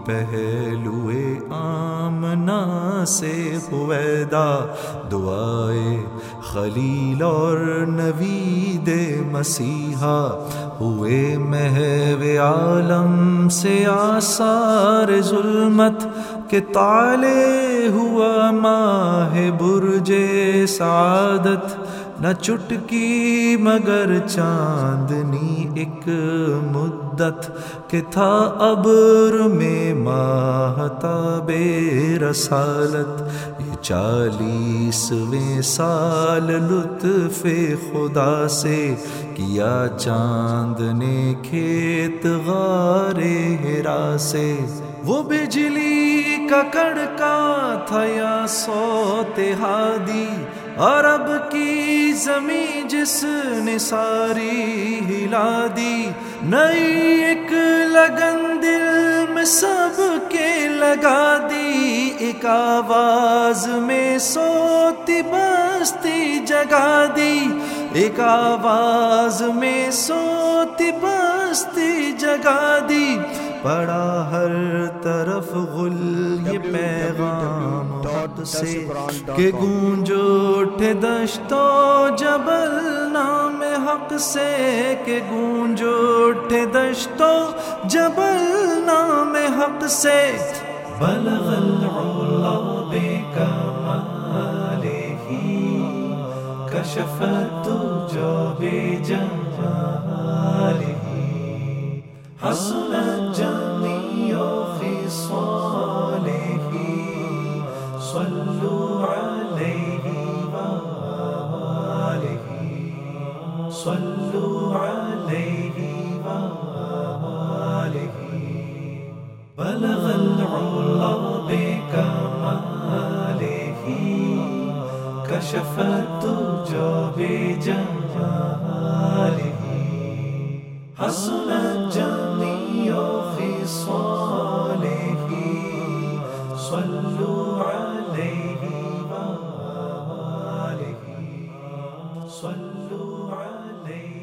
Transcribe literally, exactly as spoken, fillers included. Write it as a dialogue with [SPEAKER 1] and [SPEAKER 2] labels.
[SPEAKER 1] پہلوئے آمنہ سے ہویدا، دعائے خلیل اور نوید مسیحا، ہوئے محو عالم سے آثار ظلمت کہ طالع ہوا ماہ برج سعادت، نہ چٹکی مگر چاندنی ایک مدت کہ تھا ابر میں ماہتاب رسالت، یہ چالیسویں سال لطف خدا سے کیا چاند نے کھیت غار حرا سے، وہ بجلی کا کڑکا تھا یا صوت ہادی، عرب کی زمیں جس نے ساری ہلا دی، نئی ایک لگن دل میں سب کے لگا دی، ایک آواز میں سوتی بستی جگا دی، ایک آواز میں سوتی بستی جگا دی، پڑا ہر طرف غل یہ پیغام حق سے کہ گونج اٹھے دشت و جبل نام حق سے، کہ گونج اٹھے دشت و جبل نام حق سے، بلغ العلا بکمالہ کشف الدجی بجمالہ، حسنت جمیع خصالہ، صلوا علیہ وآلہ، صلوا علیہ وآلہ، بلغ العلا بکمالہ کشف الدجی بجمالہ، حسنت جمیع خصالہ، صلوا علیہ وآلہ، صلوا علیہ